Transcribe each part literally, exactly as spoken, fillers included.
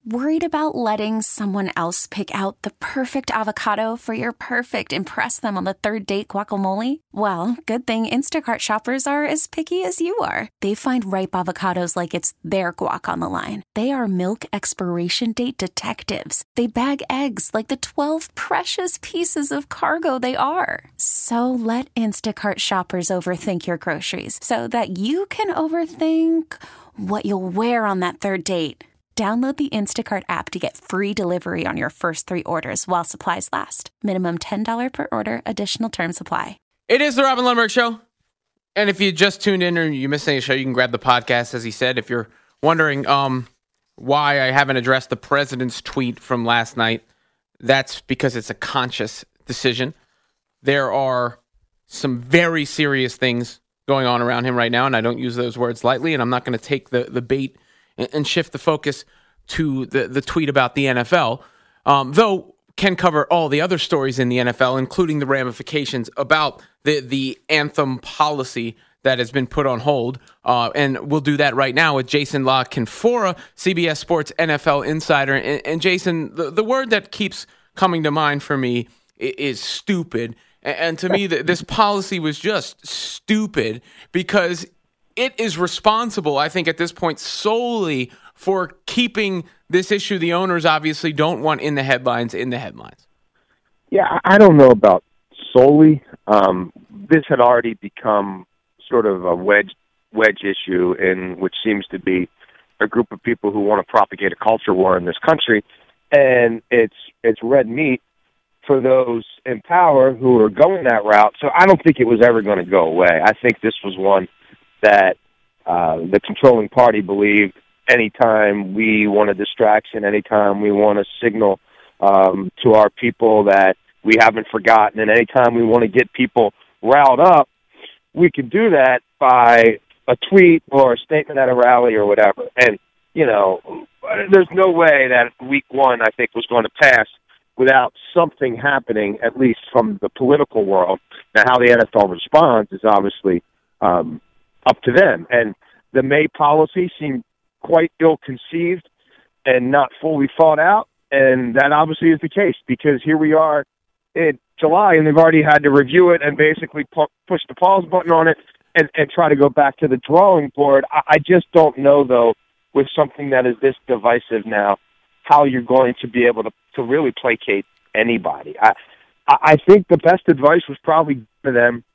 Worried about letting someone else pick out the perfect avocado for your perfect impress them on the third date guacamole? Well, good thing Instacart shoppers are as picky as you are. They find ripe avocados like it's their guac on the line. They are milk expiration date detectives. They bag eggs like the twelve precious pieces of cargo they are. So let Instacart shoppers overthink your groceries so that you can overthink what you'll wear on that third date. Download the Instacart app to get free delivery on your first three orders while supplies last. Minimum ten dollars per order. Additional terms apply. It is the Robin Lundberg Show. And if you just tuned in or you missed any show, you can grab the podcast, as he said. If you're wondering um, why I haven't addressed the president's tweet from last night, that's because it's a conscious decision. There are some very serious things going on around him right now, and I don't use those words lightly, and I'm not going to take the, the bait and shift the focus to the, the tweet about the N F L, um, though can cover all the other stories in the N F L, including the ramifications about the, the anthem policy that has been put on hold. Uh, and we'll do that right now with Jason La Canfora, C B S Sports N F L insider. And, and Jason, the, the word that keeps coming to mind for me is, is stupid. And, and to me, the, this policy was just stupid because it is responsible, I think, at this point, solely for keeping this issue the owners obviously don't want in the headlines, in the headlines. Yeah, I don't know about solely. Um, this had already become sort of a wedge wedge issue, in which seems to be a group of people who want to propagate a culture war in this country, and it's it's red meat for those in power who are going that route. So I don't think it was ever going to go away. I think this was one that uh, the controlling party believed anytime we want a distraction, anytime we want to signal um, to our people that we haven't forgotten, and anytime we want to get people riled up, we can do that by a tweet or a statement at a rally or whatever. And, you know, there's no way that week one, I think, was going to pass without something happening, at least from the political world. Now, how the N F L responds is obviously um, up to them. And the May policy seemed quite ill-conceived and not fully thought out, and that obviously is the case because here we are in July, and they've already had to review it and basically pu- push the pause button on it and, and try to go back to the drawing board. I, I just don't know, though, with something that is this divisive now, how you're going to be able to, to really placate anybody. I, I think the best advice was probably for them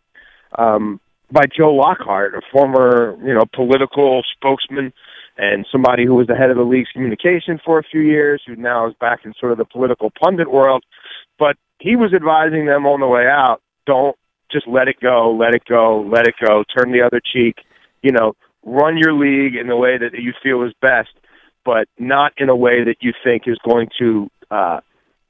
um, by Joe Lockhart, a former, you know, political spokesman and somebody who was the head of the league's communication for a few years, who now is back in sort of the political pundit world. But he was advising them on the way out, don't just let it go, let it go, let it go, turn the other cheek, you know, run your league in the way that you feel is best, but not in a way that you think is going to uh,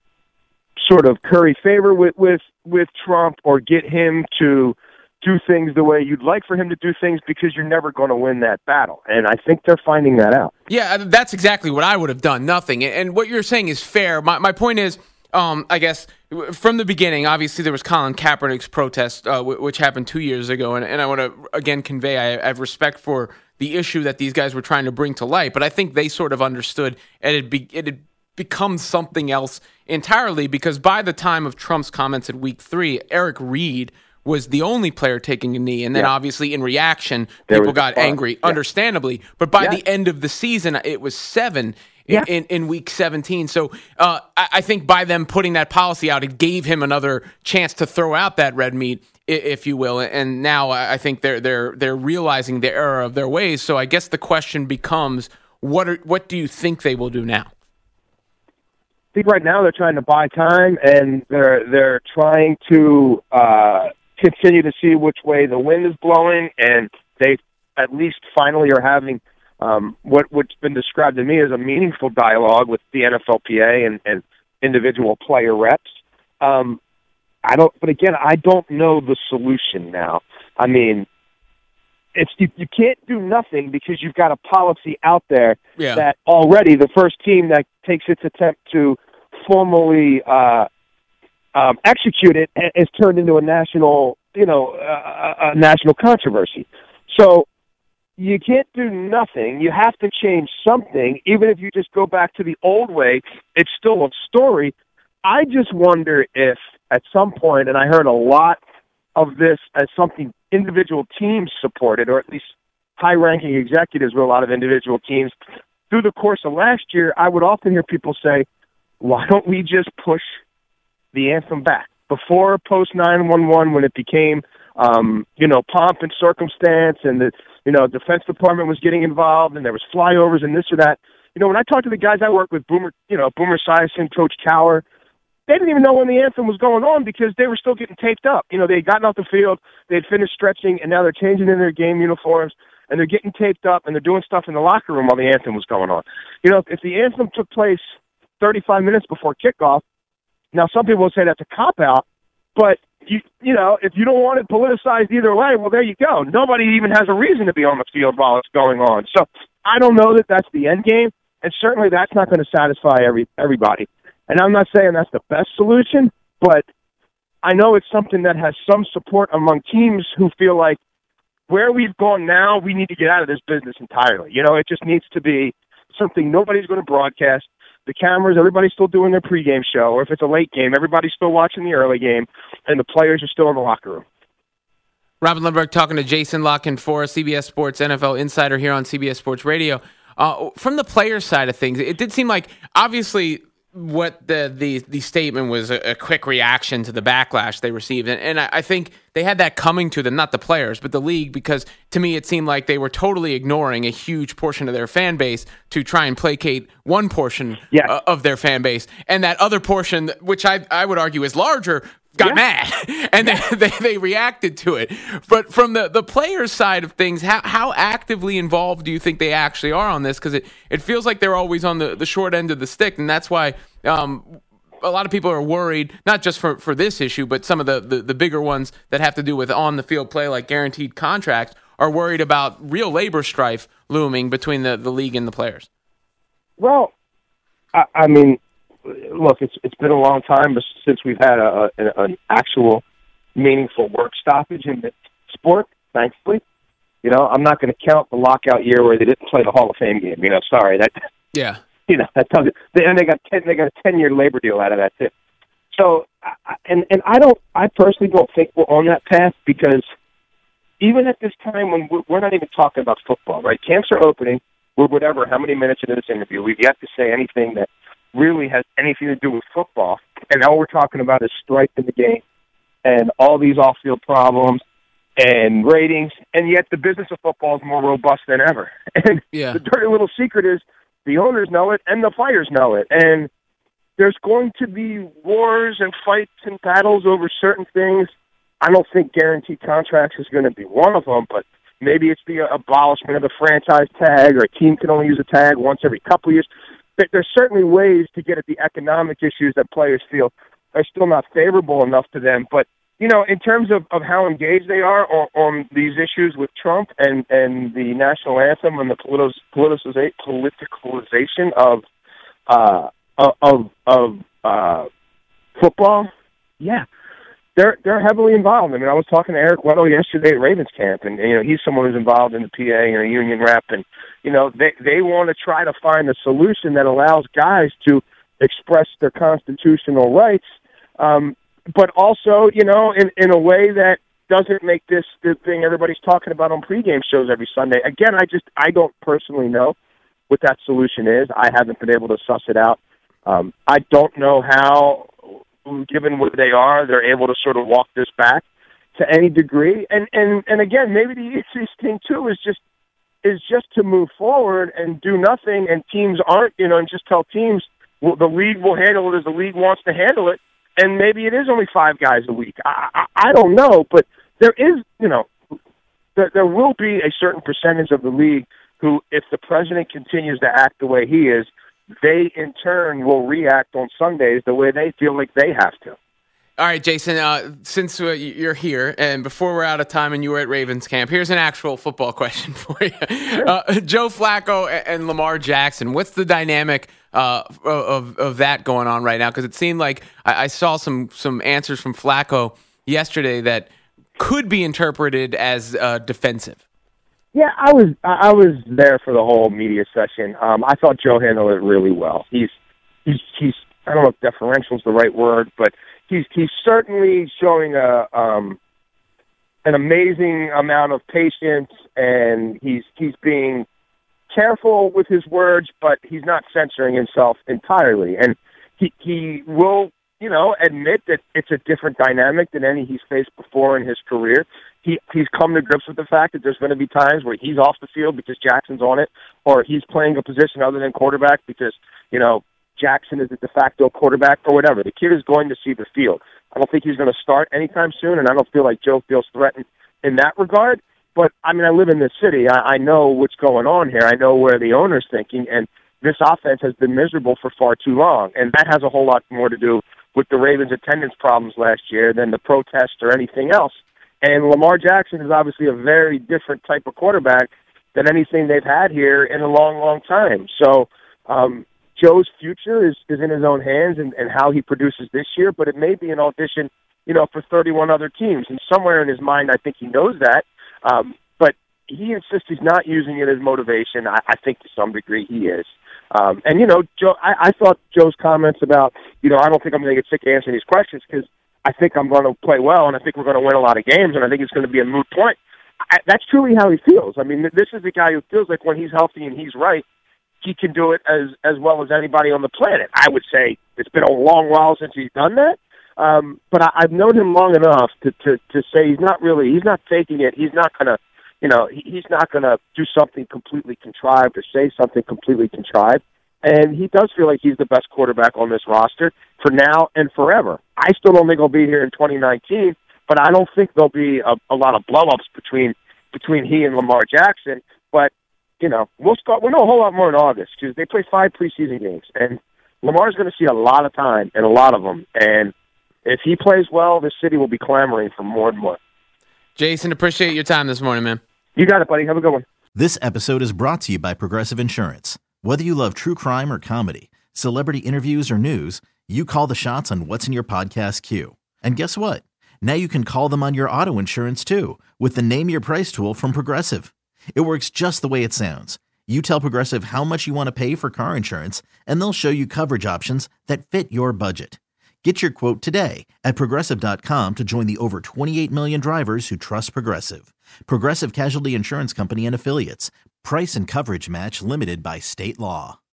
sort of curry favor with, with, with Trump or get him to do things the way you'd like for him to do things, because you're never going to win that battle. And I think they're finding that out. Yeah, that's exactly what I would have done, nothing. And what you're saying is fair. My, my point is, um, I guess, from the beginning, obviously there was Colin Kaepernick's protest, uh, w- which happened two years ago. And, and I want to, again, convey I, I have respect for the issue that these guys were trying to bring to light. But I think they sort of understood and it, be, it had become something else entirely, because by the time of Trump's comments at week three, Eric Reed was the only player taking a knee. And then yeah. obviously in reaction, there people got angry, yeah. understandably. But by yeah. the end of the season, it was seven yeah. in, in week seventeen. So uh, I, I think by them putting that policy out, it gave him another chance to throw out that red meat, if you will. And now I think they're they're they're realizing the error of their ways. So I guess the question becomes, what are, what do you think they will do now? I think right now they're trying to buy time, and they're they're trying to uh, continue to see which way the wind is blowing, and they at least finally are having um, what, what's been described to me as a meaningful dialogue with the N F L P A and, and individual player reps. Um, I don't, but again, I don't know the solution now. I mean, it's you, you can't do nothing because you've got a policy out there yeah. that already the first team that takes its attempt to formally uh, um, execute it is turned into a national, you know, uh, a national controversy. So you can't do nothing. You have to change something. Even if you just go back to the old way, it's still a story. I just wonder if at some point, and I heard a lot of this as something individual teams supported, or at least high-ranking executives with a lot of individual teams, through the course of last year, I would often hear people say, why don't we just push the anthem back? Before post nine one one, when it became, um, you know, pomp and circumstance, and the, you know, Defense Department was getting involved, and there was flyovers and this or that. You know, when I talked to the guys I work with, Boomer, you know, Boomer Esiason, Coach Cowher, they didn't even know when the anthem was going on because they were still getting taped up. You know, they had gotten off the field, they had finished stretching, and now they're changing in their game uniforms, and they're getting taped up, and they're doing stuff in the locker room while the anthem was going on. You know, if the anthem took place thirty-five minutes before kickoff, now some people will say that's a cop-out, but, you you know, if you don't want it politicized either way, well, there you go. Nobody even has a reason to be on the field while it's going on. So I don't know that that's the end game, and certainly that's not going to satisfy every everybody. And I'm not saying that's the best solution, but I know it's something that has some support among teams who feel like where we've gone now, we need to get out of this business entirely. You know, it just needs to be something nobody's going to broadcast. The cameras, everybody's still doing their pregame show, or if it's a late game, everybody's still watching the early game, and the players are still in the locker room. Robin Lindbergh talking to Jason Lockenfor, C B S Sports N F L insider here on C B S Sports Radio. Uh, from the player side of things, it did seem like, obviously, what the, the, the statement was a, a quick reaction to the backlash they received. And, and I, I think they had that coming to them, not the players, but the league, because to me it seemed like they were totally ignoring a huge portion of their fan base to try and placate one portion yes. uh, of their fan base. And that other portion, which I, I would argue is larger, got yeah. mad, and yeah. they, they they reacted to it. But from the, the players' side of things, how how actively involved do you think they actually are on this? Because it, it feels like they're always on the, the short end of the stick, and that's why um, a lot of people are worried, not just for, for this issue, but some of the, the, the bigger ones that have to do with on-the-field play, like guaranteed contracts, are worried about real labor strife looming between the, the league and the players. Well, I, I mean, look, it's it's been a long time since we've had a, a, an actual meaningful work stoppage in the sport, thankfully. You know, I'm not going to count the lockout year where they didn't play the Hall of Fame game. You know, sorry. that Yeah. You know, that tells you. And they got ten, they got a ten-year labor deal out of that, too. So, and, and I don't, I personally don't think we're on that path because even at this time when we're, we're not even talking about football, right? Camps are opening. We're whatever, how many minutes into this interview, we've yet to say anything that really has anything to do with football, and all we're talking about is strife in the game and all these off-field problems and ratings, and yet the business of football is more robust than ever. And yeah. the dirty little secret is the owners know it and the players know it, and there's going to be wars and fights and battles over certain things. I don't think guaranteed contracts is going to be one of them, but maybe it's the abolishment of the franchise tag, or a team can only use a tag once every couple of years. There's certainly ways to get at the economic issues that players feel are still not favorable enough to them. But, you know, in terms of, of how engaged they are on, on these issues with Trump and, and the national anthem and the politiciza- politicalization of uh, of of uh, football, yeah, they're they're heavily involved. I mean, I was talking to Eric Weddle yesterday at Ravens camp, and you know, he's someone who's involved in the P A and a union rep, and you know, they they want to try to find a solution that allows guys to express their constitutional rights, um, but also, you know, in in a way that doesn't make this the thing everybody's talking about on pregame shows every Sunday. Again, I just I don't personally know what that solution is. I haven't been able to suss it out. Um, I don't know how, given where they are, they're able to sort of walk this back to any degree. And and and again, maybe the easiest thing too is just is just to move forward and do nothing. And teams aren't, you know, and just tell teams, well, the league will handle it as the league wants to handle it. And maybe it is only five guys a week. I I, I don't know, but there is, you know, there there will be a certain percentage of the league who, if the president continues to act the way he is, they, in turn, will react on Sundays the way they feel like they have to. All right, Jason, uh, since uh, you're here, and before we're out of time and you were at Ravens camp, here's an actual football question for you. Sure. Uh, Joe Flacco and Lamar Jackson, what's the dynamic uh, of, of that going on right now? Because it seemed like I, I saw some, some answers from Flacco yesterday that could be interpreted as uh, defensive. Yeah, I was I was there for the whole media session. Um, I thought Joe handled it really well. He's he's he's I don't know if deferential is the right word, but he's he's certainly showing a um, an amazing amount of patience, and he's he's being careful with his words, but he's not censoring himself entirely. And he he will, you know, admit that it's a different dynamic than any he's faced before in his career. He he's come to grips with the fact that there's going to be times where he's off the field because Jackson's on it, or he's playing a position other than quarterback because, you know, Jackson is the de facto quarterback or whatever. The kid is going to see the field. I don't think he's going to start anytime soon, and I don't feel like Joe feels threatened in that regard. But, I mean, I live in this city. I, I know what's going on here. I know where the owner's thinking, and this offense has been miserable for far too long, and that has a whole lot more to do with the Ravens' attendance problems last year than the protests or anything else. And Lamar Jackson is obviously a very different type of quarterback than anything they've had here in a long, long time. So um, Joe's future is, is in his own hands and, and how he produces this year, but it may be an audition, you know, for thirty-one other teams. And somewhere in his mind, I think he knows that. Um, but he insists he's not using it as motivation. I, I think to some degree he is. Um, and, you know, Joe, I, I thought Joe's comments about, you know, I don't think I'm going to get sick of answering these questions because I think I'm going to play well and I think we're going to win a lot of games and I think it's going to be a moot point. I, that's truly how he feels. I mean, this is the guy who feels like when he's healthy and he's right, he can do it as, as well as anybody on the planet. I would say it's been a long while since he's done that. Um, but I, I've known him long enough to, to, to say he's not really, he's not faking it. He's not going to, you know, he, he's not going to do something completely contrived or say something completely contrived. And he does feel like he's the best quarterback on this roster for now and forever. I still don't think he'll be here in twenty nineteen, but I don't think there'll be a, a lot of blow-ups between between he and Lamar Jackson. But, you know, we'll start, we'll know a whole lot more in August because they play five preseason games. And Lamar's going to see a lot of time and a lot of them. And if he plays well, the city will be clamoring for more and more. Jason, appreciate your time this morning, man. You got it, buddy. Have a good one. This episode is brought to you by Progressive Insurance. Whether you love true crime or comedy, celebrity interviews or news, you call the shots on what's in your podcast queue. And guess what? Now you can call them on your auto insurance too with the Name Your Price tool from Progressive. It works just the way it sounds. You tell Progressive how much you want to pay for car insurance, and they'll show you coverage options that fit your budget. Get your quote today at Progressive dot com to join the over twenty-eight million drivers who trust Progressive. Progressive Casualty Insurance Company and Affiliates. Price and coverage match limited by state law.